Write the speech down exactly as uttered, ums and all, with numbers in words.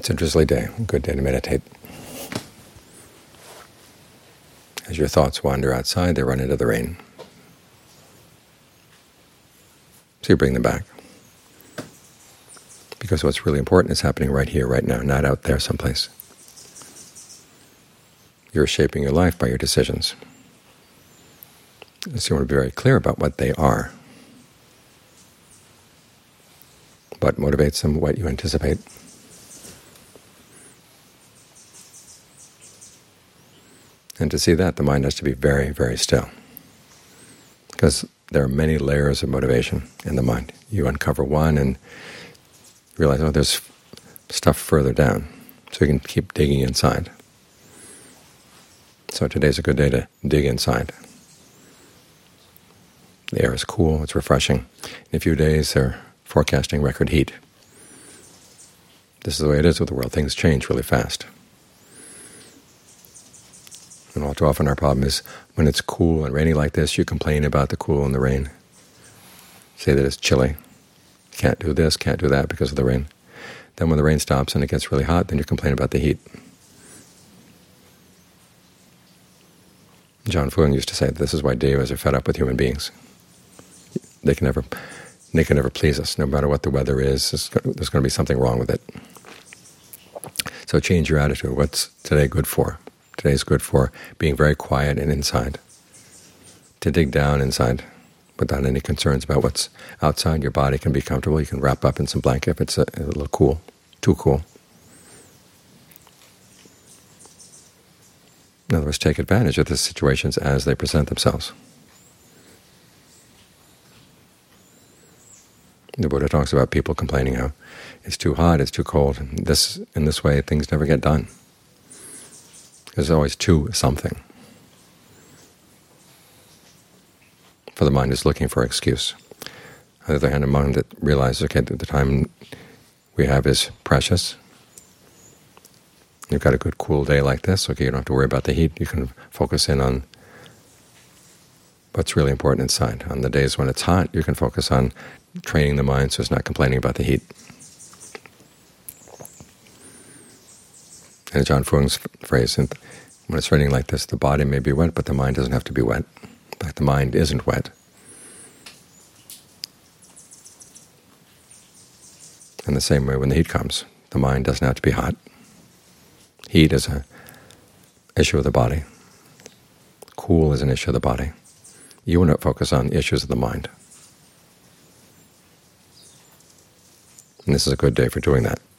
It's a drizzly day, a good day to meditate. As your thoughts wander outside, they run into the rain. So you bring them back. Because what's really important is happening right here, right now, not out there someplace. You're shaping your life by your decisions. So you want to be very clear about what they are. What motivates them, what you anticipate. And to see that, the mind has to be very, very still. Because there are many layers of motivation in the mind. You uncover one and realize, oh, there's stuff further down. So you can keep digging inside. So today's a good day to dig inside. The air is cool, it's refreshing. In a few days they're forecasting record heat. This is the way it is with the world. Things change really fast. And all too often our problem is when it's cool and rainy like this, you complain about the cool and the rain. Say that it's chilly. Can't do this, can't do that because of the rain. Then when the rain stops and it gets really hot, then you complain about the heat. John Fung used to say that this is why devas are fed up with human beings. They can never, they can never please us. No matter what the weather is, there's going to be something wrong with it. So change your attitude. What's today good for? Today's good for being very quiet and inside. To dig down inside without any concerns about what's outside. Your body can be comfortable. You can wrap up in some blanket if it's a, a little cool, too cool. In other words, take advantage of the situations as they present themselves. The Buddha talks about people complaining how it's too hot, it's too cold. And this, in this way, things never get done. There's always too something. For the mind is looking for an excuse. On the other hand, a mind that realizes, okay, the time we have is precious. You've got a good cool day like this, okay, you don't have to worry about the heat. You can focus in on what's really important inside. On the days when it's hot, you can focus on training the mind so it's not complaining about the heat. And John Fung's phrase, when it's raining like this, the body may be wet, but the mind doesn't have to be wet. In fact, the mind isn't wet. In the same way, when the heat comes, the mind doesn't have to be hot. Heat is an issue of the body. Cool is an issue of the body. You want to focus on issues of the mind. And this is a good day for doing that.